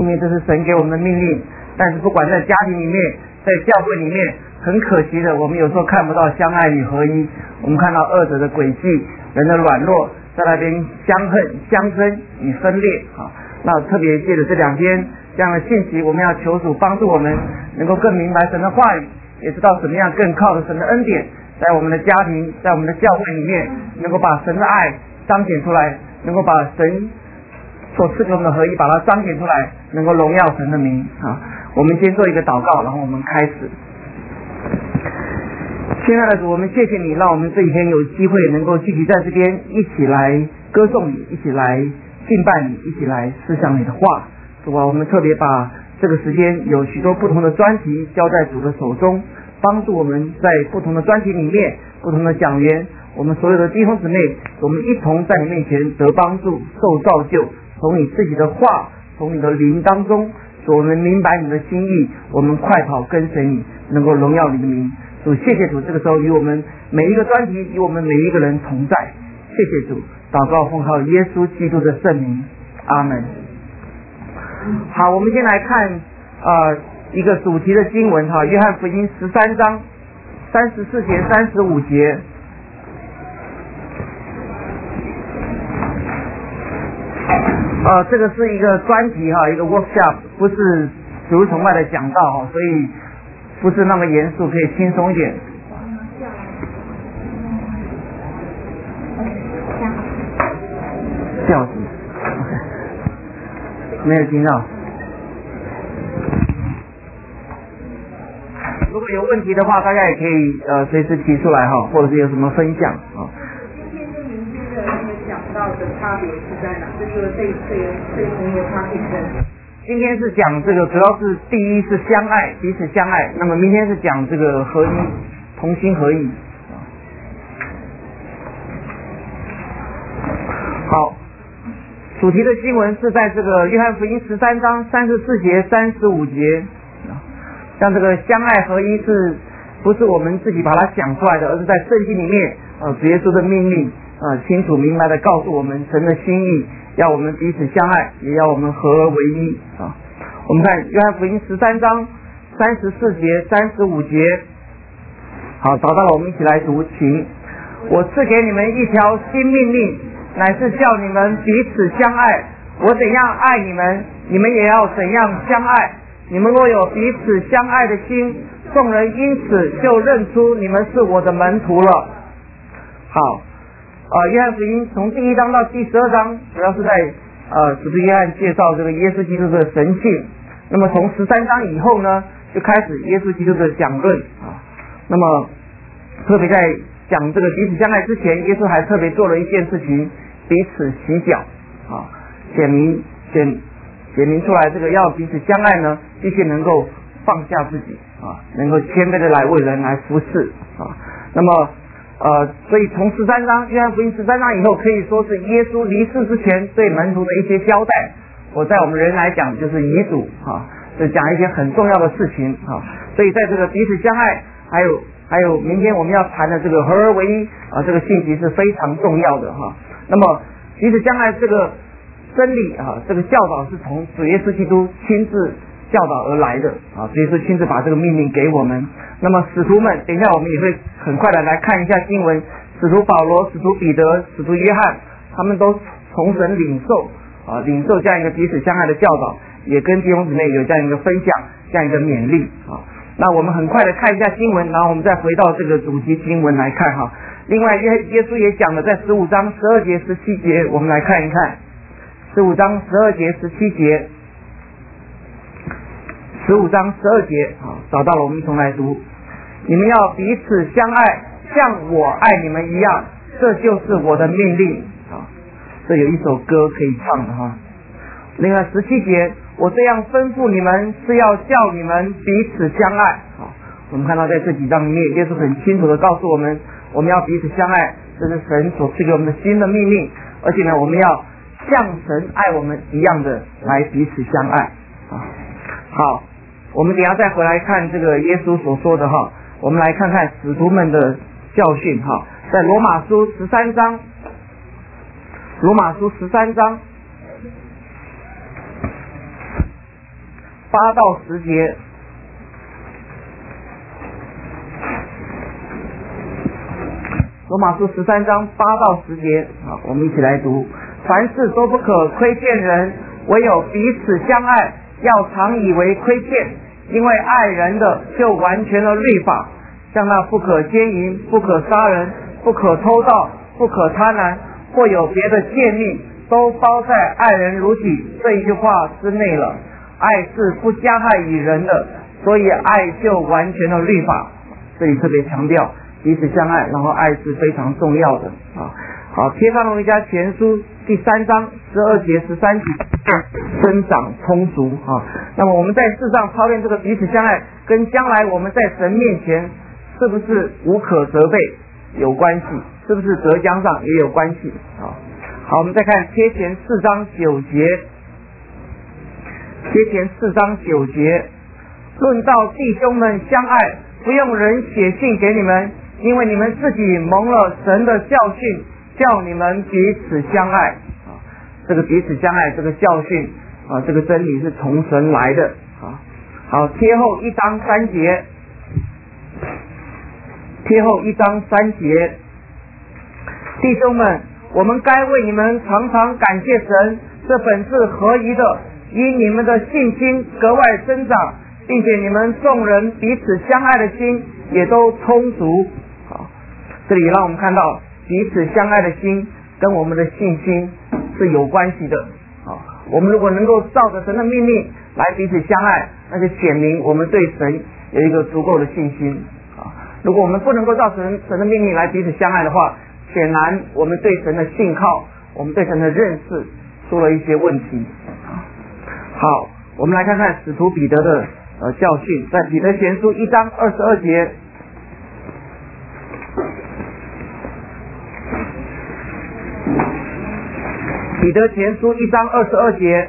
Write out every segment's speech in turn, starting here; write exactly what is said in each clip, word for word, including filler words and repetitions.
明这是神给我们的命令。但是不管在家庭里面，在教会里面，很可惜的，我们有时候看不到相爱与合一，我们看到二者的诡计，人的软弱，在那边相恨、相争与分裂啊。那特别借着这两天这样的信息，我们要求主帮助我们能够更明白神的话语，也知道怎么样更靠着神的恩典，在我们的家庭，在我们的教会里面，能够把神的爱彰显出来，能够把神所赐给我们的合一把它彰显出来，能够荣耀神的名啊。我们先做一个祷告，然后我们开始。亲爱的主，我们谢谢你，让我们这几天有机会能够聚集在这边，一起来歌颂你，一起来敬拜你，一起来思想你的话。主啊，我们特别把这个时间有许多不同的专题交在主的手中，帮助我们在不同的专题里面，不同的讲员，我们所有的弟兄姊妹，我们一同在你面前得帮助，受造就，从你自己的话，从你的灵当中，我们明白你的心意，我们快跑跟随你，能够荣耀你的名。主，谢谢主，这个时候与我们每一个专题，与我们每一个人同在。谢谢主，祷告奉靠耶稣基督的圣名，阿门。好，我们先来看呃一个主题的经文哈，约翰福音十三章三十四节、三十五节。呃，这个是一个专题哈，一个 workshop， 不是主日崇拜的讲道哈，所以不是那么严肃，可以轻松一点。教子，没有听到。如果有问题的话，大家也可以呃随时提出来哈，或者是有什么分享啊。 今天跟明天的那个讲到的差别是在哪？这个这这这同的差别在哪？ 今天是讲这个，主要是第一是相爱，彼此相爱。那么明天是讲这个合一，同心合意。好，主题的经文是在这个约翰福音十三章三十四节、三十五节。像这个相爱合一是不是我们自己把它讲出来的，而是在圣经里面呃主耶稣的命令呃清楚明白的告诉我们神的心意，要我们彼此相爱，也要我们合而为一啊。我们看约翰福音十三章三十四节、三十五节。好，找到了，我们一起来读，请。我赐给你们一条新命令，乃是叫你们彼此相爱。我怎样爱你们，你们也要怎样相爱。你们若有彼此相爱的心，众人因此就认出你们是我的门徒了。好，呃，约翰福音从第一章到第十二章，主要是在呃使徒约翰介绍这个耶稣基督的神性。那么从十三章以后呢，就开始耶稣基督的讲论啊。那么特别在讲这个彼此相爱之前，耶稣还特别做了一件事情，彼此洗脚啊，显明显显明出来，这个要彼此相爱呢，必须能够放下自己啊，能够谦卑的来为人来服侍啊。那么呃，所以从十三章约翰福音十三章以后，可以说是耶稣离世之前对门徒的一些交代。我在我们人来讲就是遗嘱啊，就讲一些很重要的事情啊。所以在这个彼此相爱，还有还有明天我们要谈的这个合而为一啊，这个信息是非常重要的哈。那么彼此相爱这个真理啊，这个教导是从主耶稣基督亲自教导而来的啊，主耶稣亲自把这个命令给我们。那么使徒们，等一下我们也会很快的来看一下经文，使徒保罗、使徒彼得、使徒约翰，他们都从神领受啊，领受这样一个彼此相爱的教导，也跟弟兄姊妹有这样一个分享，这样一个勉励啊。那我们很快的看一下经文，然后我们再回到这个主题经文来看哈。另外耶耶稣也讲了，在十五章十二节、十七节，我们来看一看。十五章十二节、十七节，十五章十二节啊，找到了，我们一同来读。你们要彼此相爱，像我爱你们一样，这就是我的命令啊。这有一首歌可以唱的哈。另外十七节，我这样吩咐你们，是要叫你们彼此相爱啊。我们看到在这几章里面，耶稣很清楚的告诉我们，我们要彼此相爱，这是神所赐给我们的新的命令，而且呢，我们要像神爱我们一样的来彼此相爱啊。好，我们等一下再回来看这个耶稣所说的哈，我们来看看使徒们的教训哈，在罗马书十三章，罗马书十三章八到十节。罗马书十三章八到十节啊，我们一起来读。凡事都不可亏欠人，唯有彼此相爱，要常以为亏欠，因为爱人的就完全了律法。像那不可奸淫、不可杀人、不可偷盗、不可贪婪，或有别的诫命，都包在爱人如己这一句话之内了。爱是不加害于人的，所以爱就完全了律法。这里特别强调彼此相爱，然后爱是非常重要的啊。好，帖撒罗尼迦前书第三章十二节十三节，生长充足啊。那么我们在世上操练这个彼此相爱，跟将来我们在神面前是不是无可责备有关系？是不是得奖上也有关系啊？好，我们再看帖前四章九节，帖前四章九节，论到弟兄们相爱，不用人写信给你们，因为你们自己蒙了神的教训，叫你们彼此相爱啊。这个彼此相爱，这个教训啊，这个真理是从神来的啊。好，贴后一章三节，贴后一章三节，弟兄们，我们该为你们常常感谢神，这本是合宜的，因你们的信心格外增长，并且你们众人彼此相爱的心也都充足。好，这里让我们看到彼此相爱的心跟我们的信心是有关系的。好，我们如果能够照着神的命令来彼此相爱，那就显明我们对神有一个足够的信心。啊，如果我们不能够照神神的命令来彼此相爱的话，显然我们对神的信靠，我们对神的认识出了一些问题。好，我们来看看使徒彼得的呃教训，在彼得前书一章二十二节。彼得前书一章二十二节，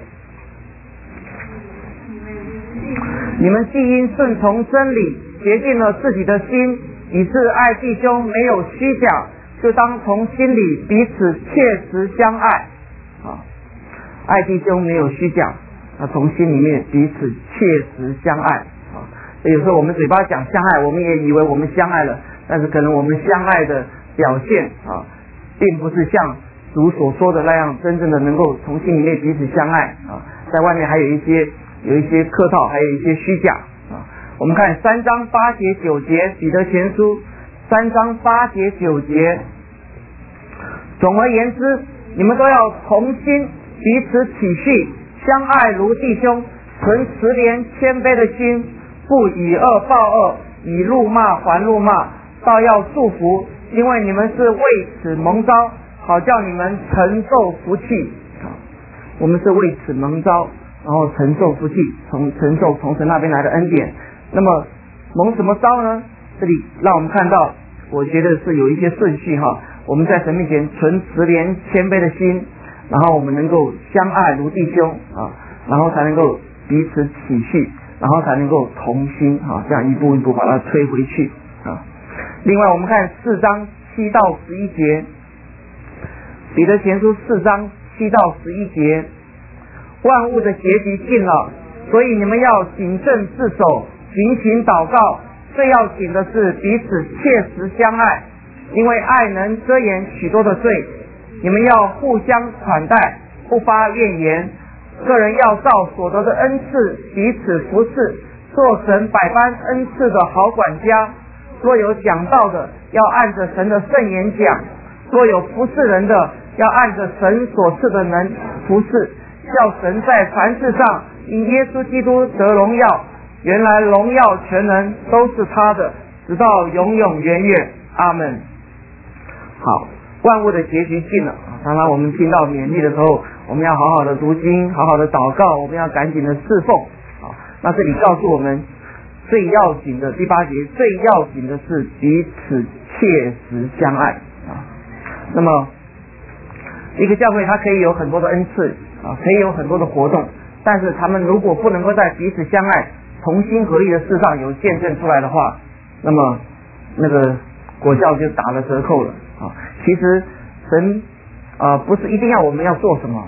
你们既因顺从真理洁净了自己的心，以致爱弟兄没有虚假，就当从心里彼此切实相爱啊！爱弟兄没有虚假，啊，从心里面彼此切实相爱啊！有时候我们嘴巴讲相爱，我们也以为我们相爱了，但是可能我们相爱的表现啊，并不是像主所说的那样，真正的能够从心里面彼此相爱啊，在外面还有一些有一些客套，还有一些虚假啊。我们看三章八节九节，彼得前书三章八节九节。总而言之，你们都要同心，彼此体恤，相爱如弟兄，存慈怜谦卑的心，不以恶报恶，以辱骂还辱骂，倒要祝福，因为你们是为此蒙召，好叫你们承受福气。我们是为此蒙召，然后承受福气，从承受从神那边来的恩典。那么蒙什么召呢？这里让我们看到，我觉得是有一些顺序哈。我们在神面前存慈怜谦卑的心，然后我们能够相爱如弟兄啊，然后才能够彼此体恤，然后才能够同心啊，这样一步一步把它推回去啊。另外我们看四章七到十一节，彼得前书四章七到十一节，万物的结局近了，所以你们要谨慎自守，警醒祷告，最要紧的是彼此切实相爱，因为爱能遮掩许多的罪。你们要互相款待，不发怨言，个人要照所得的恩赐彼此服侍，做神百般恩赐的好管家。若有讲道的，要按着神的圣言讲；若有服侍人的，要按着神所赐的能服侍，叫神在凡事上因耶稣基督得荣耀。原来荣耀全能都是他的，直到永永远远。阿们。好，万物的结局近了。常常我们听到勉励的时候，我们要好好的读经，好好的祷告，我们要赶紧的侍奉。好，那这里告诉我们，最要紧的第八节，最要紧的是彼此切实相爱啊。那么一个教会它可以有很多的恩赐啊，可以有很多的活动，但是他们如果不能够在彼此相爱、同心合力的事上有见证出来的话，那么那个果效就打了折扣了啊。其实神啊、呃、不是一定要我们要做什么啊，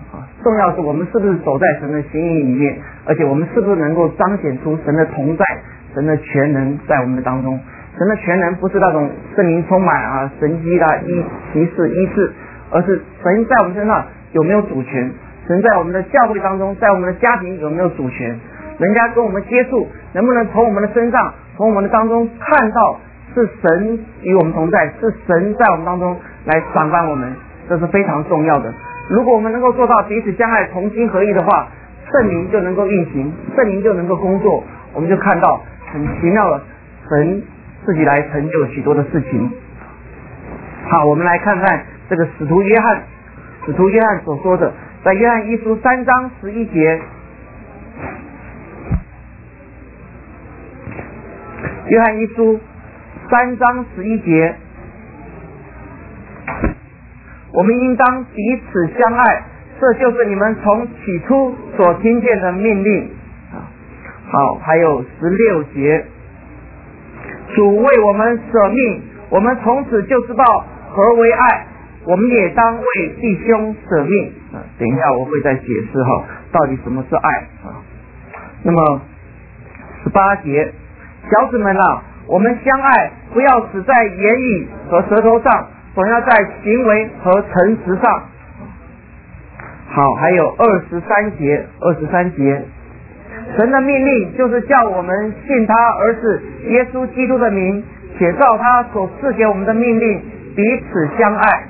重要的是我们是不是走在神的心意里面，而且我们是不是能够彰显出神的同在，神的全能在我们的当中。神的全能不是那种圣灵充满啊、神迹啦、医奇事医治，而是神在我们身上有没有主权，神在我们的教会当中，在我们的家庭有没有主权，人家跟我们接触能不能从我们的身上，从我们的当中看到是神与我们同在，是神在我们当中来赏罚我们，这是非常重要的。如果我们能够做到彼此相爱、同心合意的话，圣灵就能够运行，圣灵就能够工作，我们就看到很奇妙的神自己来成就许多的事情。好，我们来看看这个使徒约翰，使徒约翰所说的，在约翰一书三章十一节，约翰一书三章十一节，我们应当彼此相爱，这就是你们从起初所听见的命令。好，还有十六节，主为我们舍命，我们从此就知道何为爱，我们也当为弟兄舍命。啊，等一下我会再解释哈，到底什么是爱啊。那么十八节，小子们啊，我们相爱，不要只在言语和舌头上，总要在行为和诚实上。好，还有二十三节，二十三节，神的命令就是叫我们信他儿子耶稣基督的名，且照他所赐给我们的命令彼此相爱。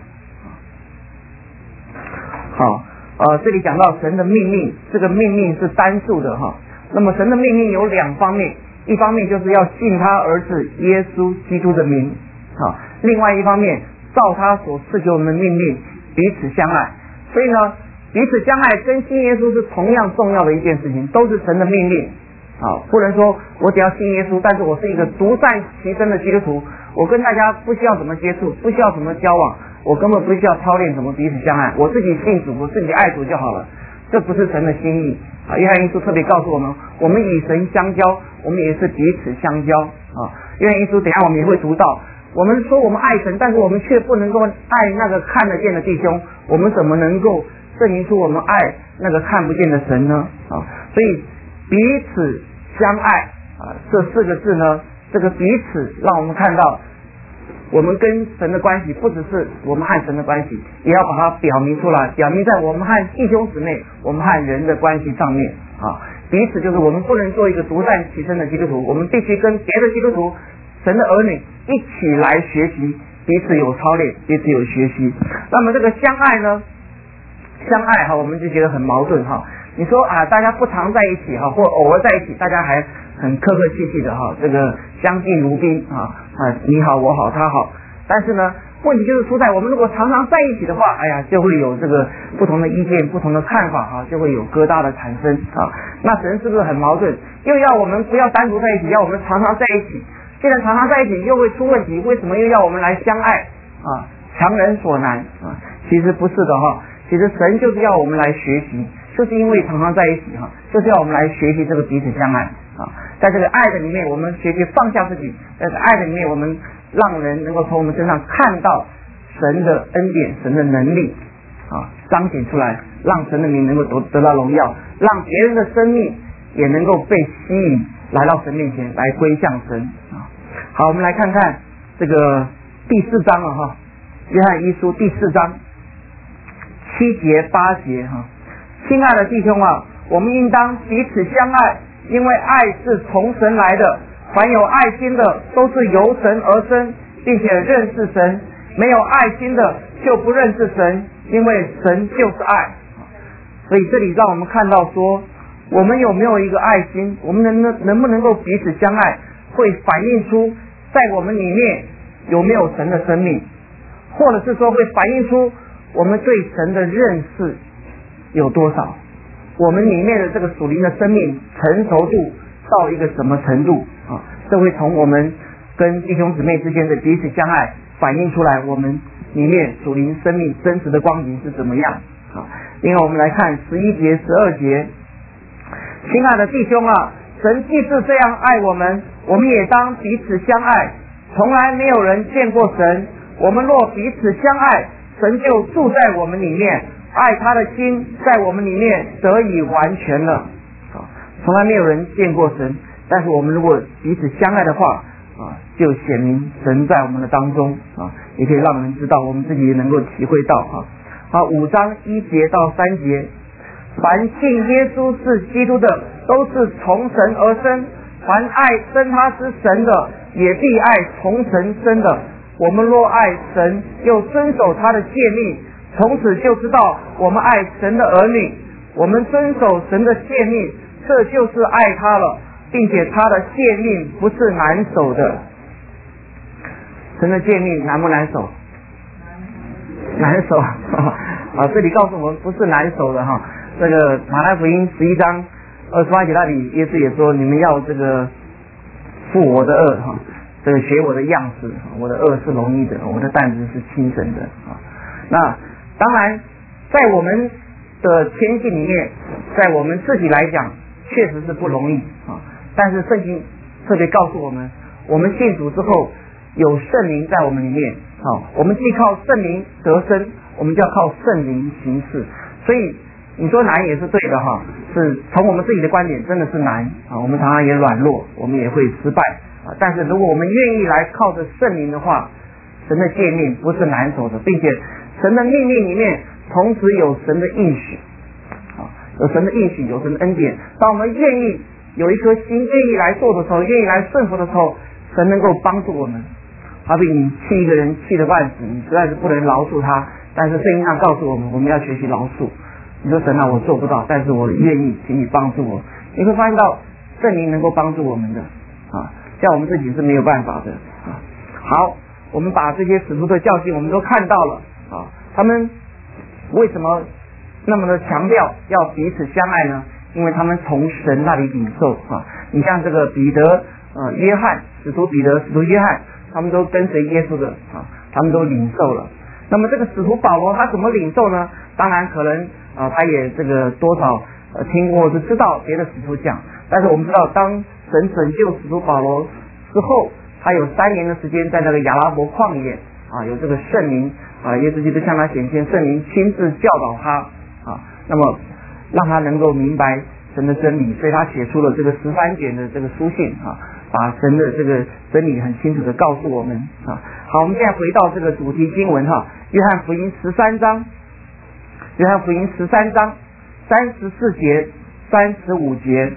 好，呃，这里讲到神的命令，这个命令是单数的哈。那么神的命令有两方面，一方面就是要信他儿子耶稣基督的名，好，另外一方面照他所赐给我们的命令彼此相爱。所以呢，彼此相爱跟信耶稣是同样重要的一件事情，都是神的命令。好，不能说我只要信耶稣，但是我是一个独善其身的基督徒，我跟大家不需要怎么接触，不需要怎么交往，我根本不需要操练怎么彼此相爱，我自己信主，我自己爱主就好了。这不是神的心意啊！约翰一书特别告诉我们，我们与神相交，我们也是彼此相交啊。约翰一书等一下我们也会读到，我们说我们爱神，但是我们却不能够爱那个看得见的弟兄，我们怎么能够证明出我们爱那个看不见的神呢？啊，所以彼此相爱啊，这四个字呢，这个彼此让我们看到，我们跟神的关系不只是我们和神的关系，也要把它表明出来，表明在我们和弟兄姊妹、我们和人的关系上面啊。彼此就是我们不能做一个独善其身的基督徒，我们必须跟别的基督徒、神的儿女一起来学习，彼此有操练，彼此有学习。那么这个相爱呢？相爱哈，我们就觉得很矛盾哈。你说啊，大家不常在一起哈，或偶尔在一起，大家还很客客气气的哈，这个相敬如宾啊啊，你好我好他好。但是呢，问题就是出在我们如果常常在一起的话，哎呀，就会有这个不同的意见、不同的看法哈，就会有疙瘩的产生啊。那神是不是很矛盾？又要我们不要单独在一起，要我们常常在一起。既然常常在一起又会出问题，为什么又要我们来相爱啊？强人所难啊？其实不是的哈。其实神就是要我们来学习，就是因为常常在一起哈，就是要我们来学习这个彼此相爱啊。在这个爱的里面，我们学习放下自己；在这个爱的里面，我们让人能够从我们身上看到神的恩典、神的能力啊，彰显出来，让神的名能够得得到荣耀，让别人的生命也能够被吸引来到神面前，来归向神啊。好，我们来看看这个第四章了哈，约翰一书第四章。七节八节哈，亲爱的弟兄啊，我们应当彼此相爱，因为爱是从神来的。凡有爱心的，都是由神而生，并且认识神；没有爱心的，就不认识神，因为神就是爱。所以这里让我们看到说，我们有没有一个爱心，我们能能能不能够彼此相爱，会反映出在我们里面有没有神的生命，或者是说会反映出我们对神的认识有多少，我们里面的这个属灵的生命成熟度到一个什么程度啊？这会从我们跟弟兄姊妹之间的彼此相爱反映出来，我们里面属灵生命真实的光景是怎么样啊？另外我们来看十一节、十二节，亲爱的弟兄啊，神既是这样爱我们，我们也当彼此相爱。从来没有人见过神，我们若彼此相爱，神就住在我们里面， 爱他的心在我们里面得以完全了。啊，从来没有人见过神，但是我们如果彼此相爱的话，啊，就显明神在我们的当中啊，也可以让人知道，我们自己也能够体会到啊。好，五章一节到三节，凡信耶稣是基督的，都是从神而生；凡爱生他之神的，也必爱从神生的。我们若爱神，又遵守他的诫命，从此就知道我们爱神的儿女。我们遵守神的诫命，这就是爱他了，并且他的诫命不是难守的。神的诫命难不难守？难守啊！这里告诉我们不是难守的哈。这个马太福音十一章二十八节那里，耶稣也说：“你们要这个负我的恶哈，这个学我的样式，我的恶是容易的，我的担子是轻省的啊。”那当然，在我们的天性里面，在我们自己来讲，确实是不容易啊。但是圣经特别告诉我们，我们信主之后，有圣灵在我们里面啊，我们既靠圣灵得生，我们就要靠圣灵行事。所以你说难也是对的哈，是从我们自己的观点真的是难啊，我们常常也软弱，我们也会失败啊。但是如果我们愿意来靠着圣灵的话，神的诫命不是难守的，并且神的命令里面同时有神的应许啊，有神的应许，有神的恩典。当我们愿意有一颗心，愿意来做的时候，愿意来顺服的时候，神能够帮助我们。好比你气一个人气得半死，你实在是不能饶恕他，但是圣经上告诉我们，我们要学习饶恕。你说神啊，我做不到，但是我愿意，请你帮助我。你会发现到圣灵能够帮助我们的啊，像我们自己是没有办法的啊。好，我们把这些使徒的教训我们都看到了啊，他们为什么那么的强调要彼此相爱呢？因为他们从神那里领受啊。你像这个彼得、呃约翰，使徒彼得、使徒约翰，他们都跟随耶稣的啊，他们都领受了。那么这个使徒保罗他怎么领受呢？当然可能啊，他也这个多少呃听过是知道别的使徒讲，但是我们知道，当神拯救使徒保罗之后，他有三年的时间在那个亚拉伯旷野啊，有这个圣灵啊，耶稣基督向他显现，圣灵亲自教导他啊，那么让他能够明白神的真理，所以他写出了这个十三卷的这个书信啊，把神的这个真理很清楚的告诉我们啊。好，我们现在回到这个主题经文哈，约翰福音十三章，约翰福音十三章三十四节、三十五节，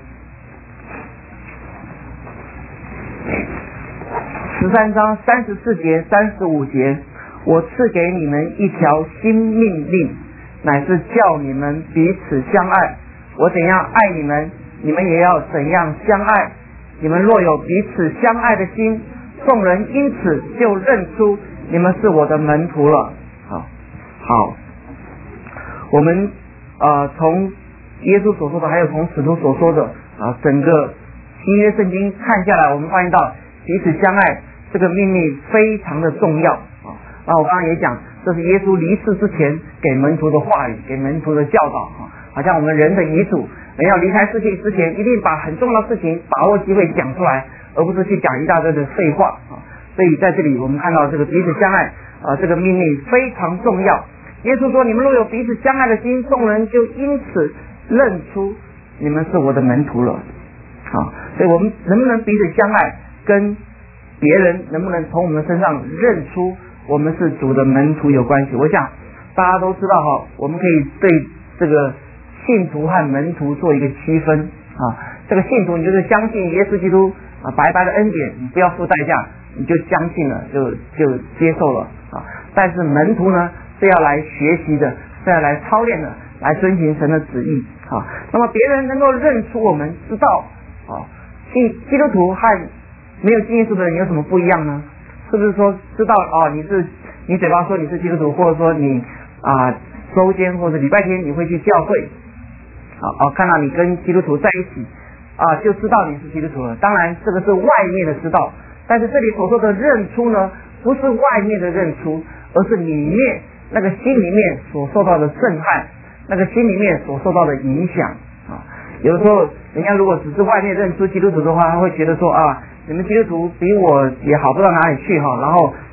十三章三十四节、三十五节，我赐给你们一条新命令，乃是叫你们彼此相爱。我怎样爱你们，你们也要怎样相爱。你们若有彼此相爱的心，众人因此就认出你们是我的门徒了。好，好，我们呃从耶稣所说的，还有从使徒所说的啊，整个新约圣经看下来，我们发现到彼此相爱这个命令非常的重要啊。那我刚刚也讲，这是耶稣离世之前给门徒的话语，给门徒的教导啊。好像我们人的遗嘱，人要离开世界之前，一定把很重要的事情把握机会讲出来，而不是去讲一大堆的废话啊。所以在这里我们看到这个彼此相爱啊，这个命令非常重要。耶稣说：“你们若有彼此相爱的心，众人就因此认出你们是我的门徒了。”啊，所以我们能不能彼此相爱，跟别人能不能从我们身上认出我们是主的门徒有关系。我想大家都知道哈，我们可以对这个信徒和门徒做一个区分啊。这个信徒，你就是相信耶稣基督啊，白白的恩典，你不要付代价，你就相信了，就就接受了啊。但是门徒呢，是要来学习的，是要来操练的，来遵行神的旨意啊。那么别人能够认出我们，知道啊，信基督徒和没有信耶稣的人有什么不一样呢？是不是说知道哦，你是你嘴巴说你是基督徒，或者说你啊周间或者礼拜天你会去教会？啊啊，看到你跟基督徒在一起啊，就知道你是基督徒了。当然，这个是外面的知道，但是这里所说的认出呢，不是外面的认出，而是里面那个心里面所受到的震撼，那个心里面所受到的影响啊。有的时候，人家如果只是外面认出基督徒的话，他会觉得说啊，你们基督徒比我也好不到哪里去哈，然后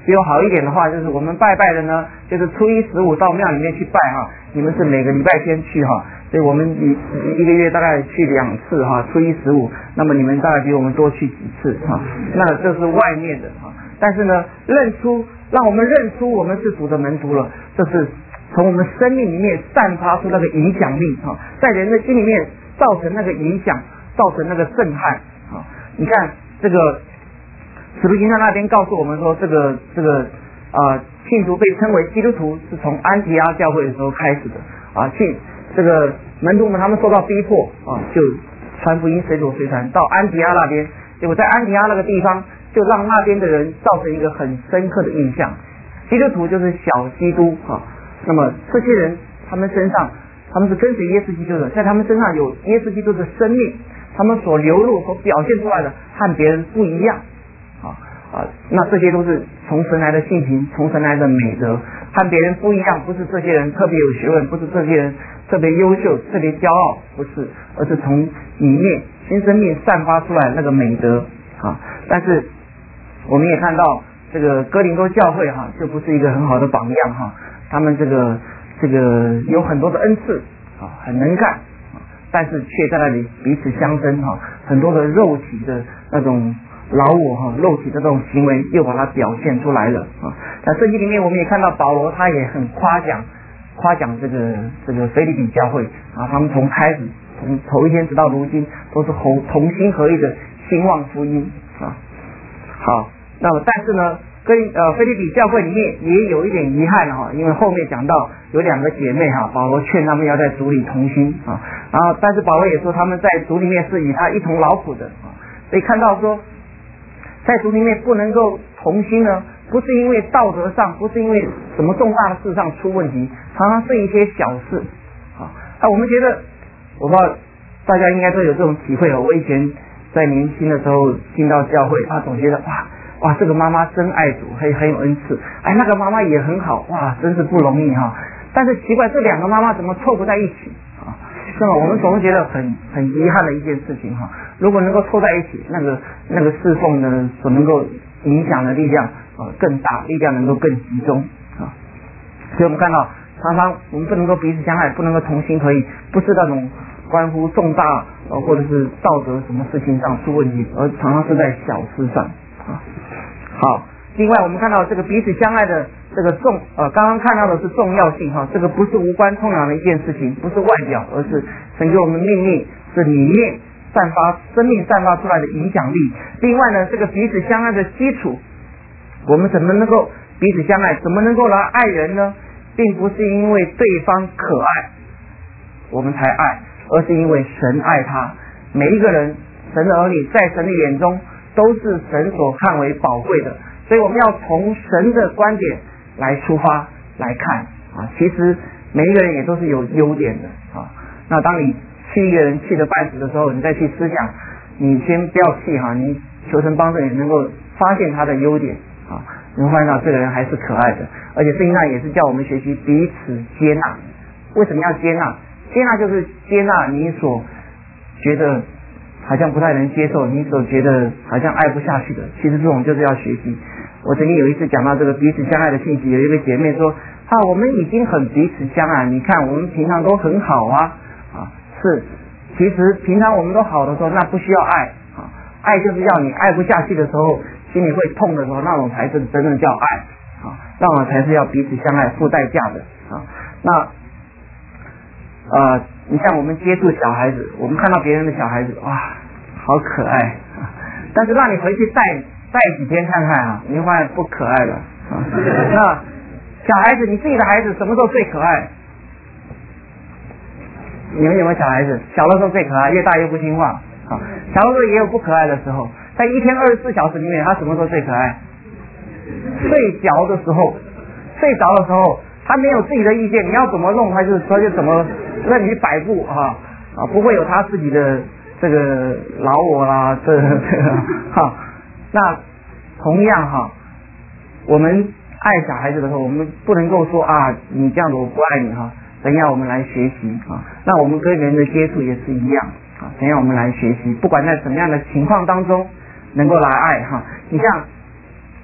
比我好一点的话，就是我们拜拜的呢，就是初一十五到庙里面去拜哈，你们是每个礼拜天去哈，所以我们一一个月大概去两次哈，初一十五，那么你们大概比我们多去几次哈，那这是外面的哈，但是呢，认出让我们认出我们是主的门徒了，这是从我们生命里面散发出那个影响力哈，在人的心里面造成那个影响，造成那个震撼啊！你看这个使徒行传那边告诉我们说，这个这个啊信徒被称为基督徒是从安提阿教会的时候开始的啊，信这个门徒们他们受到逼迫啊，就传福音随走随传到安提阿那边，结果在安提阿那个地方就让那边的人造成一个很深刻的印象，基督徒就是小基督啊。那么这些人他们身上他们是跟随耶稣基督的，在他们身上有耶稣基督的生命，他们所流露所表现出来的和别人不一样啊啊，那这些都是从神来的性情，从神来的美德，和别人不一样，不是这些人特别有学问，不是这些人特别优秀特别骄傲，不是，而是从里面新生命散发出来那个美德啊。但是我们也看到这个哥林多教会哈、啊，就不是一个很好的榜样哈、啊，他们这个这个有很多的恩赐啊，很能干啊，但是却在那里彼此相争哈、啊，很多的肉体的那种老我哈、啊，肉体的这种行为又把它表现出来了啊。在圣经里面我们也看到保罗他也很夸奖夸奖这个这个腓立比教会啊，他们从开始从头一天直到如今都是同同心合意的兴旺福音啊。好，那么但是呢，跟呃腓立比教会里面也有一点遗憾哈，因为后面讲到有两个姐妹哈，保罗劝他们要在主里同心啊，然后但是保罗也说他们在主里面是与他一同劳苦的啊，所以看到说在主里面不能够同心呢，不是因为道德上，不是因为什么重大的事上出问题，常常是一些小事啊。那我们觉得，我不知道大家应该都有这种体会哦。我以前在年轻的时候进到教会，啊，总觉得哇哇，这个妈妈真爱主，很很有恩赐，哎，那个妈妈也很好，哇，真是不容易哈、啊。但是奇怪，这两个妈妈怎么凑不在一起啊？是吗？我们总是觉得很很遗憾的一件事情哈、啊。如果能够凑在一起，那个那个侍奉呢，所能够影响的力量啊更大，力量能够更集中啊。所以我们看到，常常我们不能够彼此相爱，不能够同心合意，不是那种关乎重大呃或者是道德什么事情上出问题，而常常是在小事上啊。好，另外我们看到这个彼此相爱的这个重呃，刚刚看到的是重要性哈，这个不是无关痛痒的一件事情，不是外表，而是神给我们命令，是里面散发生命散发出来的影响力。另外呢，这个彼此相爱的基础，我们怎么能够彼此相爱，怎么能够来爱人呢？并不是因为对方可爱我们才爱，而是因为神爱他。每一个人，神的儿女在神的眼中都是神所看为宝贵的，所以我们要从神的观点来出发来看啊。其实每一个人也都是有优点的啊。那当你气一个人气得半死的时候，你再去思想，你先不要气哈，你求神帮助你能够发现他的优点啊，你会发现到这个人还是可爱的。而且圣经上也是叫我们学习彼此接纳。为什么要接纳？接纳就是接纳你所觉得好像不太能接受，你所觉得好像爱不下去的，其实这种就是要学习。我曾经有一次讲到这个彼此相爱的信息，有一个姐妹说啊，我们已经很彼此相爱，你看我们平常都很好啊啊，是，其实平常我们都好的时候，那不需要爱啊，爱就是要你爱不下去的时候，心里会痛的时候，那种才是真正叫爱啊，那种才是要彼此相爱付代价的啊。那呃，你像我们接触小孩子，我们看到别人的小孩子，哇，好可爱啊！但是让你回去带带几天看看啊，你会发现不可爱了啊。那小孩子，你自己的孩子什么时候最可爱？你们有没有小孩子？小的时候最可爱，越大越不听话啊。小的时候也有不可爱的时候，在一天二十四小时里面，他什么时候最可爱？睡着的时候，睡着的时候。他没有自己的意见，你要怎么弄他就他就怎么任你摆布啊啊，不会有他自己的这个老我啦，这这个哈。那同样哈，我们爱小孩子的时候，我们不能够说啊，你这样子我不爱你哈，神要我们来学习啊。那我们跟人的接触也是一样啊，神要我们来学习，不管在什么样的情况当中，能够来爱哈。你像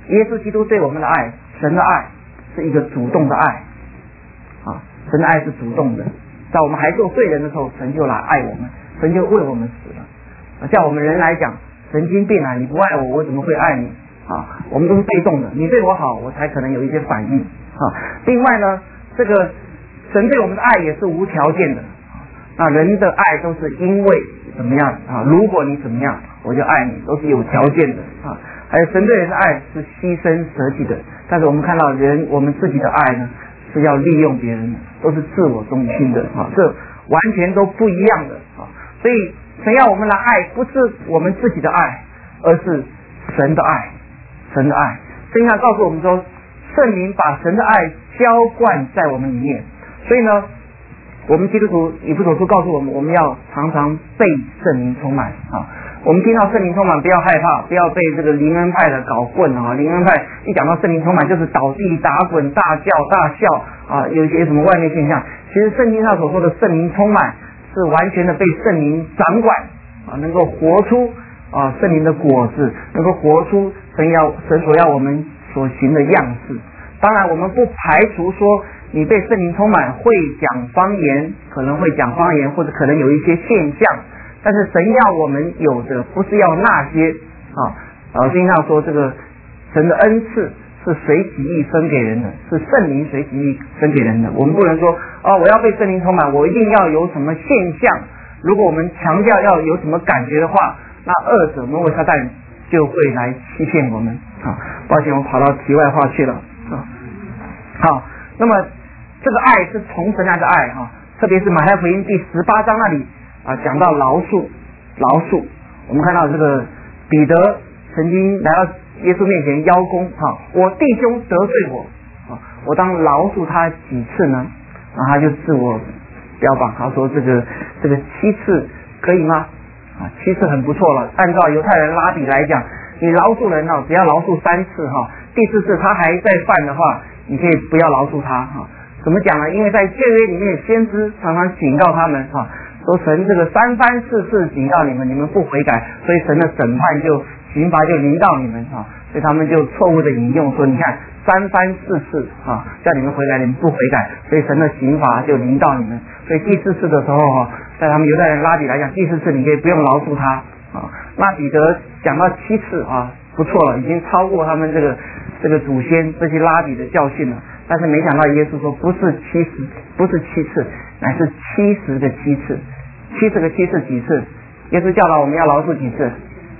耶稣基督对我们的爱，神的爱是一个主动的爱啊，神的爱是主动的，在我们还做罪人的时候，神就来爱我们，神就为我们死了。像我们人来讲，神经病啊，你不爱我，我怎么会爱你啊？我们都是被动的，你对我好，我才可能有一些反应啊。另外呢，这个神对我们的爱也是无条件的，那人的爱都是因为怎么样啊？如果你怎么样，我就爱你，都是有条件的啊。还有神对人的爱是牺牲舍己的，但是我们看到人我们自己的爱呢，是要利用别人的，都是自我中心的啊，这完全都不一样的啊。所以神要我们来爱，不是我们自己的爱，而是神的爱，神的爱。圣经上告诉我们说，圣灵把神的爱浇灌在我们里面，所以呢，我们基督徒以弗所书告诉我们，我们要常常被圣灵充满啊。我们听到圣灵充满，不要害怕，不要被这个灵恩派的搞混啊！灵恩派一讲到圣灵充满，就是倒地打滚、大叫大笑啊，有一些什么外面现象。其实圣经上所说的圣灵充满，是完全的被圣灵掌管啊，能够活出啊圣灵的果子，能够活出神要神所要我们所行的样式。当然，我们不排除说你被圣灵充满会讲方言，可能会讲方言，或者可能有一些现象。但是神要我们有的不是要那些啊，啊，圣经上说这个神的恩赐是随己意分给人的，是圣灵随己意分给人的。我们不能说哦，我要被圣灵充满，我一定要有什么现象。如果我们强调要有什么感觉的话，那恶者魔鬼撒旦就会来欺骗我们啊。抱歉，我跑到题外话去了啊。好，那么这个爱是从神来的爱啊，特别是马太福音第十八章那里。啊，讲到饶恕，饶恕，我们看到这个彼得曾经来到耶稣面前邀功，哈、啊，我弟兄得罪我，啊，我当饶恕他几次呢？然后他就自我标榜，他说这个这个七次可以吗？啊，七次很不错了。按照犹太人拉比来讲，你饶恕人呢、啊，只要饶恕三次哈、啊，第四次他还在犯的话，你可以不要饶恕他哈、啊。怎么讲呢？因为在旧约里面，先知常常警告他们哈。啊说神这个三番四次警告你们，你们不悔改，所以神的审判就刑罚就临到你们啊，所以他们就错误的引用说，你看三番四次啊，叫你们悔改，你们不悔改，所以神的刑罚就临到你们。所以第四次的时候哈，在他们犹太人拉比来讲，第四次你可以不用饶恕他啊。那彼得讲到七次啊，不错了，已经超过他们这个这个祖先这些拉比的教训了。但是没想到耶稣说不是七十，不是七次，乃是七十个七次。七十个七次几次？耶稣教导我们要饶恕几次？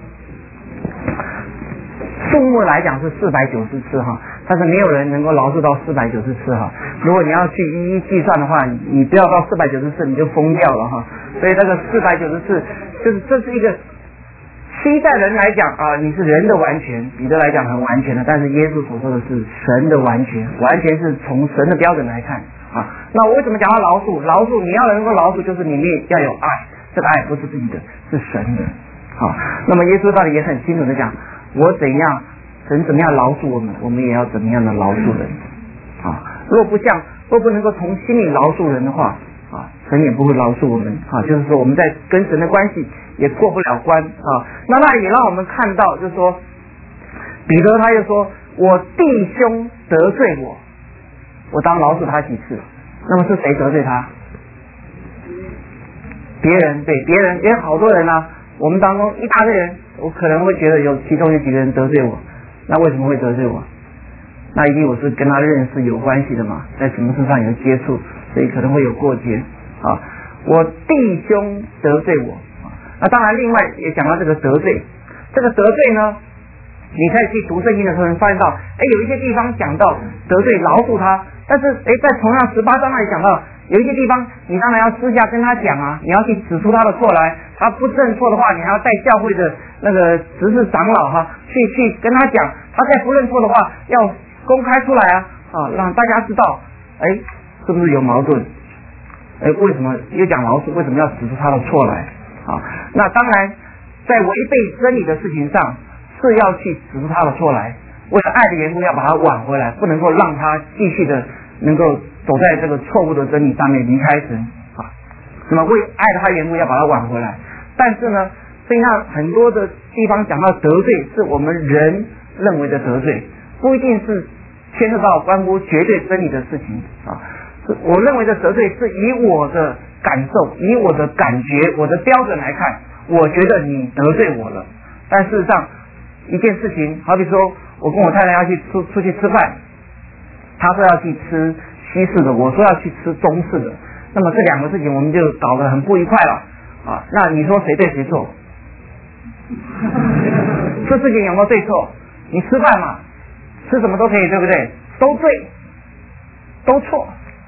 数目来讲是四百九十次哈，但是没有人能够饶恕到四百九十次哈。如果你要去一一计算的话，你不要到四百九十次你就疯掉了哈。所以那个四百九十次，就是这是一个期待人来讲啊，你是人的完全，彼得来讲很完全的，但是耶稣所说的是神的完全，完全是从神的标准来看。啊，那我为什么讲到饶恕？饶恕你要能够饶恕，就是里面要有爱，这个爱不是自己的，是神的。好，那么耶稣道理也很清楚的讲，我怎样，神怎么样饶恕我们，我们也要怎么样的饶恕人。啊，若不像，若不能够从心里饶恕人的话，啊，神也不会饶恕我们。啊，就是说我们在跟神的关系也过不了关。啊，那那也让我们看到，就是说彼得他就说，我弟兄得罪我。我当饶恕他几次？那么是谁得罪他？别人，对，别人，也有好多人啊。我们当中一大堆人，我可能会觉得有其中有几个人得罪我，那为什么会得罪我？那一定我是跟他认识有关系的嘛，在什么事上有接触，所以可能会有过节啊。我弟兄得罪我啊，那当然另外也讲到这个得罪，这个得罪呢，你可以去读圣经的时候，你发现到，哎，有一些地方讲到得罪饶恕他。但是，哎，在同样十八章那里讲到，有一些地方你当然要私下跟他讲啊，你要去指出他的错来，他不认错的话，你还要带教会的那个执事长老哈，去去跟他讲，他再不认错的话，要公开出来啊，啊，让大家知道，哎，是不是有矛盾？哎，为什么又讲饶恕？为什么要指出他的错来？啊，那当然，在违背真理的事情上是要去指出他的错来。为了爱的缘故要把它挽回来，不能够让他继续的能够走在这个错误的真理上面离开神啊。那么为爱的他缘故要把它挽回来，但是呢，实际上很多的地方讲到得罪，是我们人认为的得罪，不一定是牵涉到关乎绝对真理的事情啊。我认为的得罪是以我的感受，以我的感觉，我的标准来看，我觉得你得罪我了。但事实上，一件事情，好比说我跟我太太要去出出去吃饭，她说要去吃西式的，我说要去吃中式的，那么这两个事情我们就搞得很不愉快了啊。那你说谁对谁错？这事情有没有对错？你吃饭嘛，吃什么都可以，对不对？都对，都错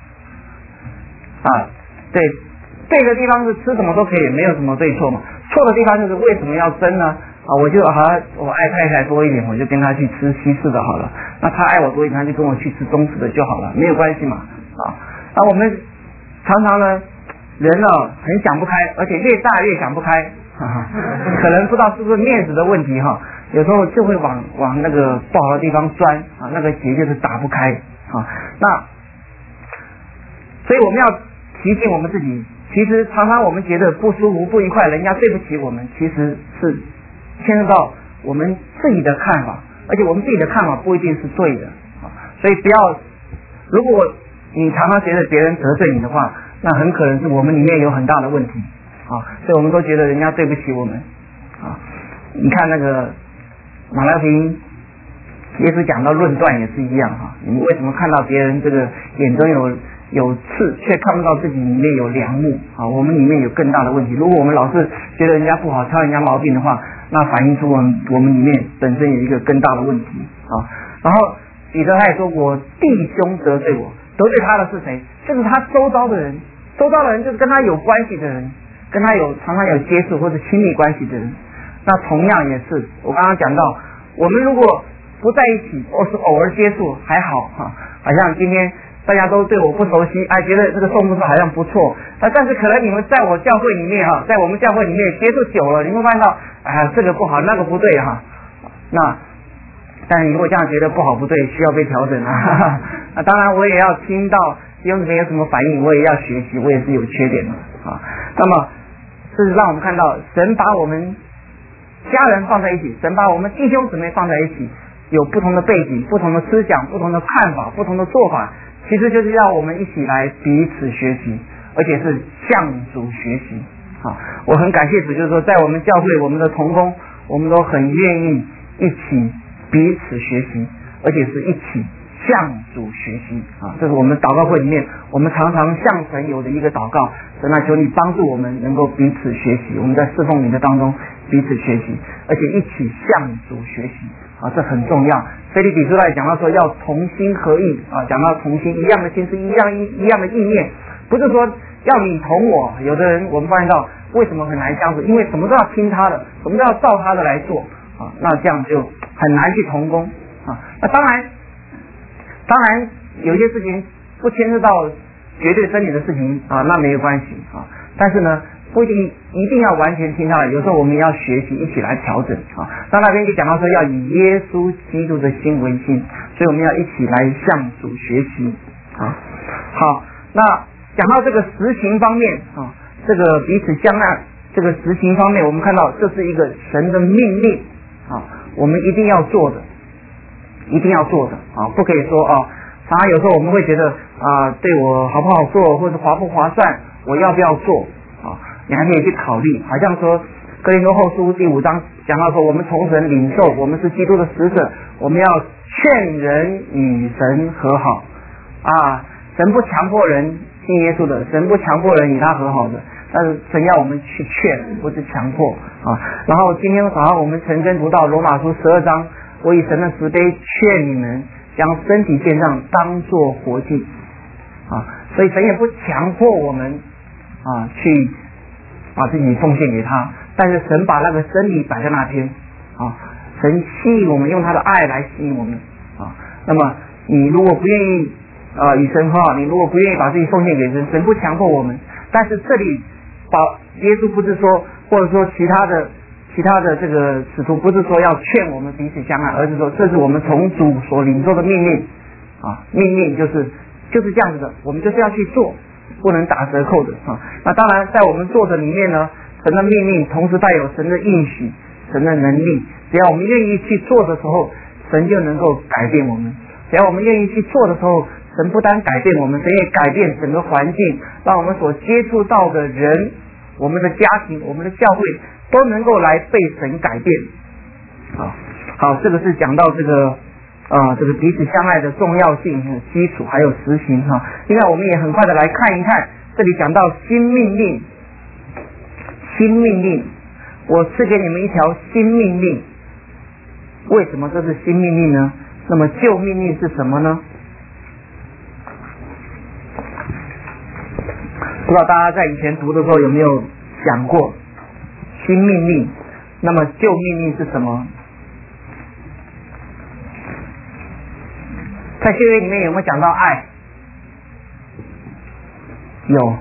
啊。对，对的地方是吃什么都可以，没有什么对错嘛。错的地方就是为什么要争呢？啊，我就好，我爱太太多一点，我就跟他去吃西式的好了。那他爱我多一点，他就跟我去吃中式的就好了，没有关系嘛。啊，那我们常常呢，人呢很想不开，而且越大越想不开。哈哈，可能不知道是不是面子的问题哈，有时候就会往往那个不好的地方钻啊，那个结就是打不开啊。那所以我们要提醒我们自己，其实常常我们觉得不舒服、不愉快，人家对不起我们，其实是牵涉到我们自己的看法，而且我们自己的看法不一定是对的啊。所以不要，如果你常常觉得别人得罪你的话，那很可能是我们里面有很大的问题。啊，所以我们都觉得人家对不起我们啊。你看那个马太福音，耶稣讲到论断也是一样哈、啊。你们为什么看到别人这个眼中有有刺，却看不到自己里面有梁木啊？我们里面有更大的问题。如果我们老是觉得人家不好，挑人家毛病的话，那反映出我们我们里面本身有一个更大的问题啊。然后彼得他也说，我弟兄得罪我，得罪他的是谁？就是他周遭的人，周遭的人就是跟他有关系的人。跟他有常常有接触或者亲密关系的人，那同样也是我刚刚讲到，我们如果不在一起，或是偶尔接触还好哈，好像今天大家都对我不熟悉，哎，觉得这个宋牧师好像不错，啊，但是可能你们在我教会里面哈，在我们教会里面接触久了，你会发现到，啊，这个不好，那个不对哈，那但是如果这样觉得不好不对，需要被调整啊，那当然我也要听到弟兄姊妹有什么反应，我也要学习，我也是有缺点的啊，那么。这是让我们看到神把我们家人放在一起，神把我们弟兄姊妹放在一起，有不同的背景、不同的思想、不同的看法、不同的做法，其实就是要我们一起来彼此学习，而且是向主学习啊！我很感谢主，就是说在我们教会，我们的同工，我们都很愿意一起彼此学习，而且是一起向主学习啊！这是我们祷告会里面我们常常向神有的一个祷告，神啊，求你帮助我们能够彼此学习，我们在侍奉你的当中彼此学习，而且一起向主学习啊，这很重要。腓立比书来讲到说要同心合意啊，讲到同心，一样的心是一样一一样的意念，不是说要你同我。有的人我们发现到为什么很难相处，因为什么都要听他的，什么都要照他的来做啊，那这样就很难去同工啊。那当然。当然，有些事情不牵涉到绝对真理的事情啊，那没有关系啊。但是呢，不一定一定要完全听他的，有时候我们也要学习，一起来调整啊。那那边就讲到说，要以耶稣基督的心为心，所以我们要一起来向主学习啊。好，那讲到这个实行方面啊，这个彼此相爱，这个实行方面，我们看到这是一个神的命令啊，我们一定要做的。一定要做的啊，不可以说啊，常常有时候我们会觉得啊，对我好不好做，或者划不划算，我要不要做啊？你还可以去考虑，好像说哥林多后书第五章讲到说，我们从神领受，我们是基督的使者，我们要劝人与神和好啊。神不强迫人信耶稣的，神不强迫人与他和好的，但是神要我们去劝，不是强迫啊。然后今天早上我们曾经读到罗马书十二章。我以神的慈悲劝你们，将身体献上，当作活祭啊！所以神也不强迫我们啊去把自己奉献给他，但是神把那个真理摆在那边啊，神吸引我们，用他的爱来吸引我们啊。那么你如果不愿意啊与神和好，你如果不愿意把自己奉献给神，神不强迫我们，但是这里把耶稣不是说，或者说其他的。其他的这个使徒不是说要劝我们彼此相爱，而是说这是我们从主所领受的命令啊，命令就是就是这样子的，我们就是要去做，不能打折扣的啊。那当然在我们做的里面呢，神的命令同时带有神的应许、神的能力，只要我们愿意去做的时候， 神就能够改变我们。只要我们愿意去做的时候，神不单改变我们，神也改变整个环境，让我们所接触到的人，我们的家庭，我们的教会都能够来被神改变。好，好，这个是讲到这个啊、呃，这个彼此相爱的重要性、基础还有实行哈。另外，我们也很快的来看一看，这里讲到新命令，新命令，我赐给你们一条新命令。为什么这是新命令呢？那么旧命令是什么呢？不知道大家在以前读的时候有没有想过新命令，那么旧命令是什么？在旧约里面有没有讲到爱？有。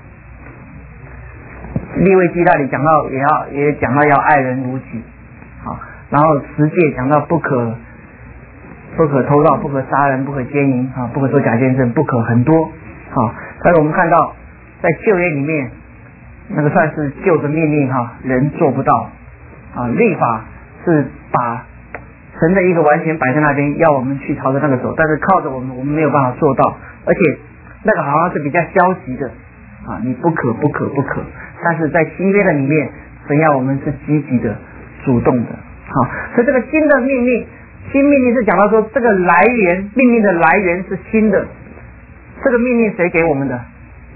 利未记那里讲到也要也讲到要爱人如己，好，然后十诫讲到不可不可偷盗，不可杀人，不可奸淫啊，不可作假见证，不可很多好。但是我们看到在旧约里面，那个算是旧的命令哈，人做不到啊。律法是把神的一个完全摆在那边，要我们去朝着那个走，但是靠着我们，我们没有办法做到，而且那个好像是比较消极的啊，你不可不可不可。但是在新约的里面，神要我们是积极的、主动的。好，所以这个新的命令，新命令是讲到说这个来源，命令的来源是新的。这个命令谁给我们的？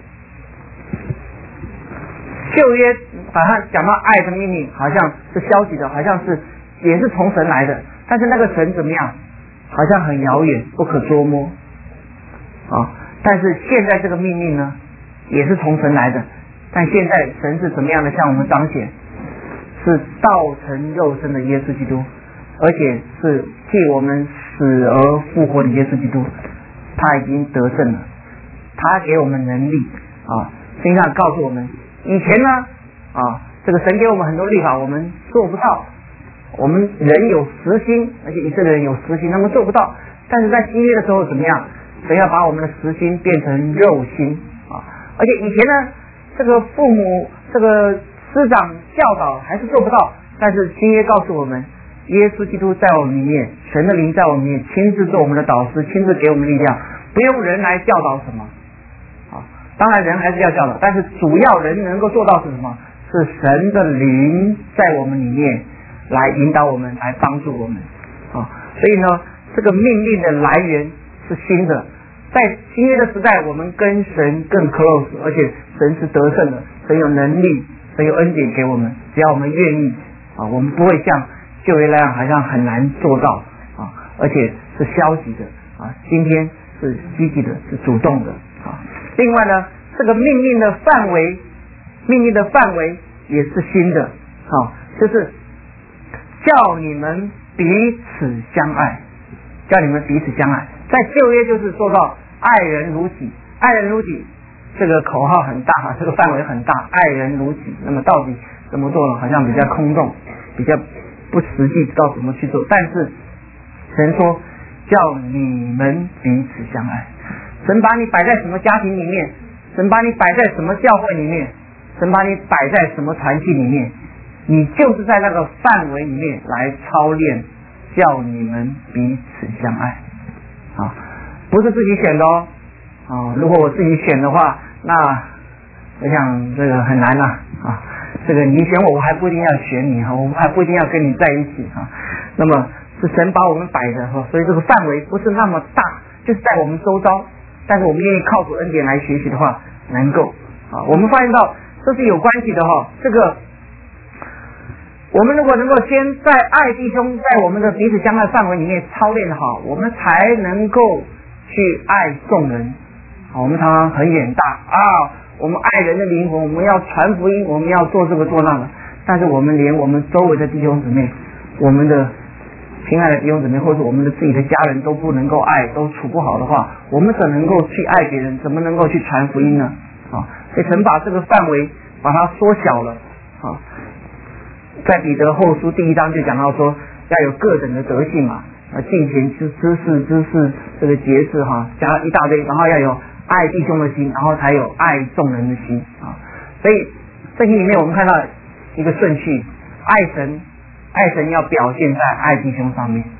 旧约好像讲到爱的命令，好像是消极的，好像是也是从神来的，但是那个神怎么样？好像很遥远，不可捉摸啊。但是现在这个命令呢，也是从神来的。但现在神是怎么样的向我们彰显？是道成肉身的耶稣基督，而且是替我们死而复活的耶稣基督，他已经得胜了，他给我们能力啊。圣经上告诉我们，以前呢啊，这个神给我们很多律法，我们做不到，我们人有实心，而且以色列人有实心，他们做不到。但是在新约的时候怎么样？神要把我们的实心变成肉心啊，而且以前呢，这个父母这个师长教导还是做不到，但是新约告诉我们，耶稣基督在我们里面，神的灵在我们里面，亲自做我们的导师，亲自给我们力量，不用人来教导什么啊。当然人还是要教导，但是主要人能够做到是什么？是神的灵在我们里面来引导我们，来帮助我们啊。所以呢，这个命令的来源是新的。在新约的时代，我们跟神更 close， 而且神是得胜的，神有能力，神有恩典给我们，只要我们愿意啊，我们不会像旧约那样好像很难做到啊，而且是消极的啊，今天是积极的，是主动的啊。另外呢，这个命令的范围，命令的范围也是新的啊，就是叫你们彼此相爱，叫你们彼此相爱。在旧约就是做到爱人如己，爱人如己这个口号很大，这个范围很大，爱人如己。那么到底怎么做呢？好像比较空洞，比较不实际，知道怎么去做。但是神说叫你们彼此相爱，神把你摆在什么家庭里面，神把你摆在什么教会里面，神把你摆在什么团体里面，你就是在那个范围里面来操练，叫你们彼此相爱啊，不是自己选的哦。啊，如果我自己选的话，那我想这个很难呐啊。这个你选我，我还不一定要选你哈，我还不一定要跟你在一起哈。那么是神把我们摆的哈，所以这个范围不是那么大，就是在我们周遭。但是我们愿意靠主恩典来学习的话，能够啊。我们发现到这是有关系的哈。这个我们如果能够先在爱弟兄，在我们的彼此相爱范围里面操练好，我们才能够去爱众人。好，我们常常很远大啊，我们爱人的灵魂，我们要传福音，我们要做这个做那个，但是我们连我们周围的弟兄姊妹，我们的亲爱的弟兄姊妹，或者我们的自己的家人都不能够爱，都处不好的话，我们怎能够去爱别人？怎么能够去传福音呢？啊，所以神把这个范围把它缩小了啊。在彼得后书第一章就讲到说，要有各等的德性嘛，啊，敬虔知知识知识这个节制哈，加一大堆，然后要有爱弟兄的心，然后才有爱众人的心啊。所以圣经里面我们看到一个顺序，爱神，爱神要表现在爱弟兄上面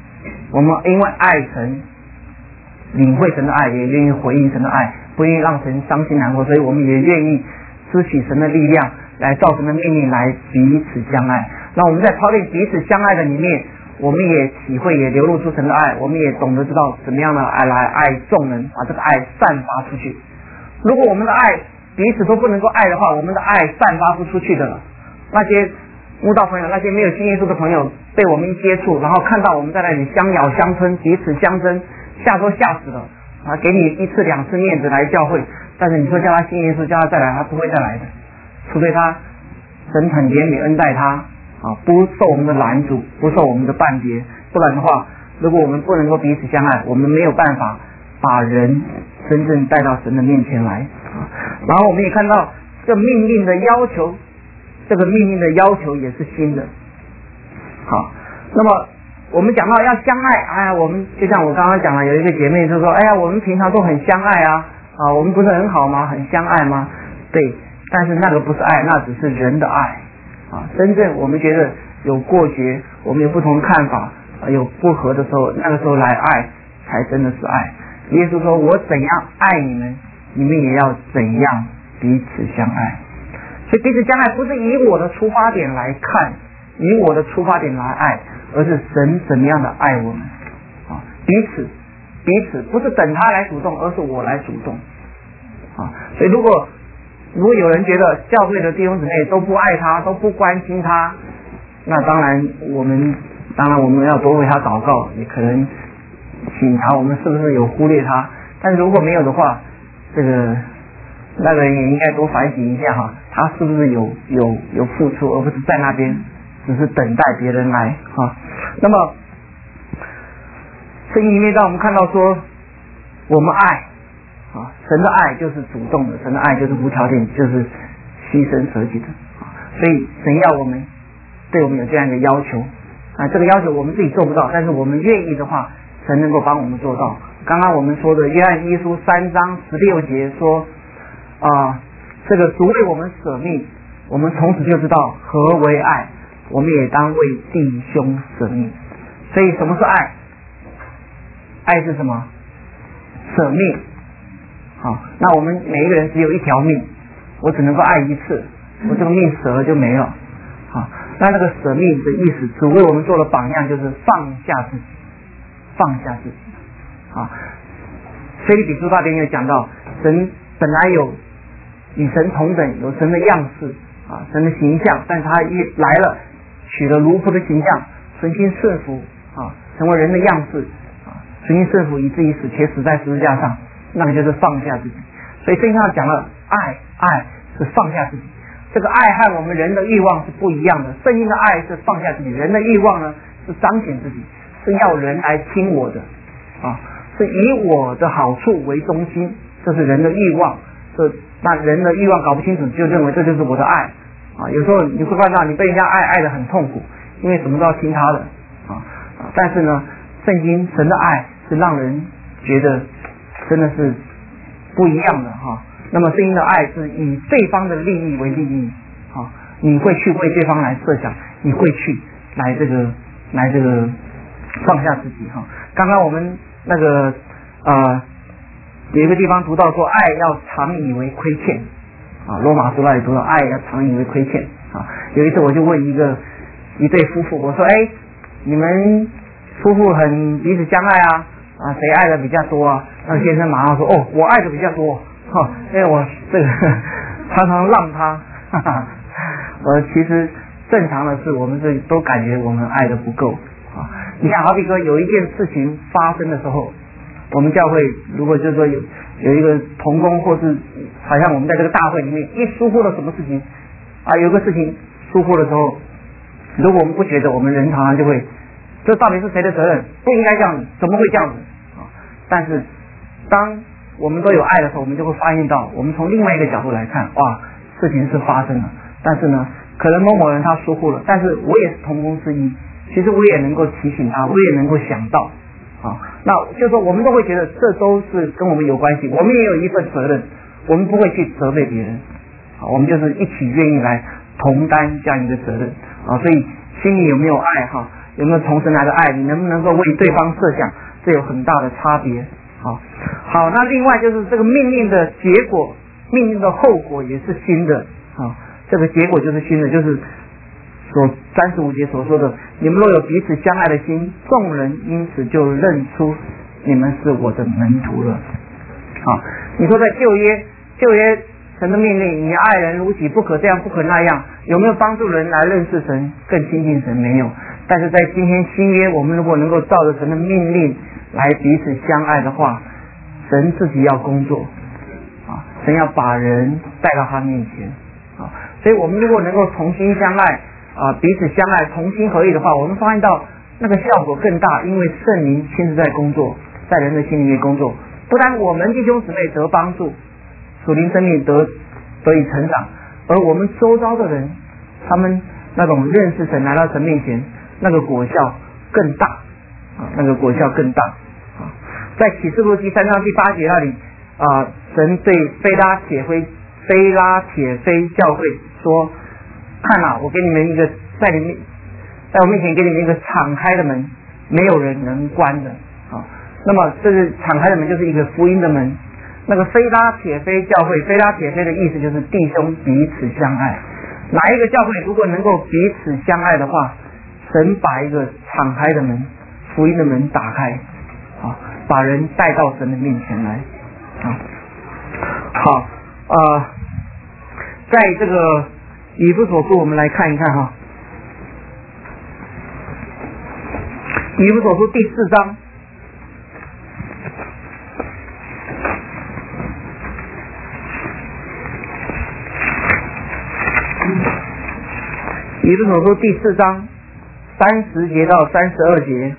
我们因为爱神，领会神的爱，也愿意回应神的爱，不愿意让神伤心难过，所以我们也愿意支取神的力量，来照神的命令来彼此相爱。那我们在操练彼此相爱的里面，我们也体会，也流露出神的爱，我们也懂得知道怎么样的爱来爱众人，把这个爱散发出去。如果我们的爱彼此都不能够爱的话，我们的爱散发不出去的了。那些慕道朋友，那些没有信耶稣的朋友，被我们一接触，然后看到我们在那里相咬相吞，彼此相争，吓都吓死了啊！给你一次两次面子来教会，但是你说叫他信耶稣，叫他再来，他不会再来的，除非他神很怜悯恩待他啊，不受我们的拦阻，不受我们的绊别，不然的话，如果我们不能够彼此相爱，我们没有办法把人真正带到神的面前来啊。然后我们也看到这个命令的要求，这个命令的要求也是新的。好，那么我们讲到要相爱，哎呀，我们就像我刚刚讲了，有一个姐妹就说，哎呀，我们平常都很相爱啊，啊，我们不是很好吗？很相爱吗？对，但是那个不是爱，那只是人的爱啊。真正我们觉得有过节，我们有不同看法，有不合的时候，那个时候来爱才真的是爱。耶稣说，我怎样爱你们，你们也要怎样彼此相爱。所以彼此相爱不是以我的出发点来看，以我的出发点来爱，而是神怎么样的爱我们啊！彼此彼此不是等他来主动，而是我来主动啊！所以如果如果有人觉得教会的弟兄姊妹都不爱他，都不关心他，那当然我们当然我们要多为他祷告，也可能检查我们是不是有忽略他。但是如果没有的话，这个那个人也应该多反省一下哈，他是不是有有有付出，而不是在那边只是等待别人来哈。那么圣经里面让我们看到说，我们爱啊，神的爱就是主动的，神的爱就是无条件，就是牺牲舍己的啊。所以神要我们对我们有这样一个要求啊，这个要求我们自己做不到，但是我们愿意的话，神能够帮我们做到。刚刚我们说的约翰一书三章十六节说啊，这个主为我们舍命，我们从此就知道何为爱，我们也当为弟兄舍命。所以什么是爱？爱是什么？舍命。好，那我们每一个人只有一条命，我只能够爱一次，我这个命舍了就没了。好，那那个舍命的意思，主为我们做了榜样，就是放下自己，放下自己。啊，腓立比书那边有讲到，神本来有与神同等，有神的样式啊，神的形象，但是他一来了，取了奴仆的形象，存心顺服啊，成为人的样式啊，存心顺服以至于死，且死在十字架上，那个就是放下自己。所以圣经上讲了，爱爱是放下自己，这个爱和我们人的欲望是不一样的。圣经的爱是放下自己，人的欲望呢是彰显自己，是要人来听我的啊，是以我的好处为中心，这是人的欲望。这那人的欲望搞不清楚，就认为这就是我的爱啊。有时候你会看到你被人家爱爱得很痛苦，因为什么都要听他的啊。但是呢，圣经神的爱是让人觉得真的是不一样的哈。那么圣经的爱是以对方的利益为利益啊，你会去为对方来设想，你会去来这个来这个放下自己哈。刚刚我们那个呃有一个地方读到说，爱要常以为亏欠啊，罗马书那里读到爱要常以为亏欠啊。有一次我就问一个一对夫妇，我说，哎，你们夫妇很彼此相爱啊啊，谁爱的比较多啊？那先生马上说，哦，我爱的比较多哈，因为我这个常常让他，哈哈，呃，其实正常的是我们这都感觉我们爱的不够啊。你看，好比说有一件事情发生的时候，我们教会如果就是说有有一个同工，或是好像我们在这个大会里面一疏忽了什么事情啊，有个事情疏忽的时候，如果我们不觉得，我们人常常就会，这到底是谁的责任？不应该这样子，怎么会这样子啊？但是当我们都有爱的时候，我们就会发现到，我们从另外一个角度来看，哇，事情是发生了，但是呢，可能某某人他疏忽了，但是我也是同工之一，其实我也能够提醒他，我也能够想到啊，那就是说我们都会觉得这都是跟我们有关系，我们也有一份责任，我们不会去责备别人啊，我们就是一起愿意来同担这样一个责任啊，所以心里有没有爱哈， 有没有从神来的爱，你能不能够为对方设想，这有很大的差别。好，好，那另外就是这个命令的结果，命令的后果也是新的。好，这个结果就是新的，就是所三十五节所说的，你们若有彼此相爱的心，众人因此就认出你们是我的门徒了。好，你说在旧约，旧约神的命令，你爱人如己，不可这样，不可那样，有没有帮助人来认识神，更亲近神？没有。但是在今天新约，我们如果能够照着神的命令来彼此相爱的话，神自己要工作啊，神要把人带到他面前啊，所以我们如果能够同心相爱啊，彼此相爱，同心合意的话，我们发现到那个效果更大，因为圣灵亲自在工作，在人的心里面工作，不但我们弟兄姊妹得帮助，属灵生命得得以成长，而我们周遭的人，他们那种认识神来到神面前，那个果效更大啊，那个果效更大啊。在启示录第三章第八节那里啊，神对非拉铁非非拉铁非教会说：看啊，我给你们一个在你面，在我面前给你们一个敞开的门，没有人能关的啊。那么这个敞开的门就是一个福音的门。那个非拉铁非教会，非拉铁非的意思就是弟兄彼此相爱。哪一个教会如果能够彼此相爱的话，神把一个敞开的门，福音的门打开啊，把人带到神的面前来啊。好，呃，在这个以弗所书我们来看一看哈，以弗所书第四章。以弗所书第四章三十节到三十二节，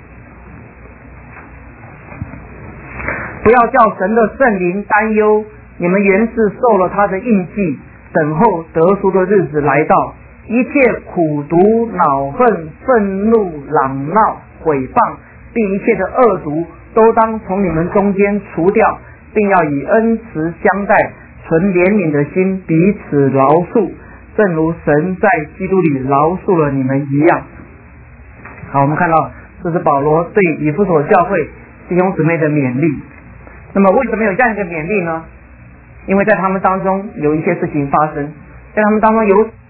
不要叫神的圣灵担忧，你们原是受了他的印记，等候得赎的日子来到，一切苦毒、恼恨、愤怒、嚷闹、毁谤，并一切的恶毒，都当从你们中间除掉，并要以恩慈相待，存怜悯的心，彼此饶恕，正如神在基督里饶恕了你们一样。好，我们看到这是保罗对以弗所教会弟兄姊妹的勉励。那么为什么有这样一个勉励呢？因为在他们当中有一些事情发生，在他们当中有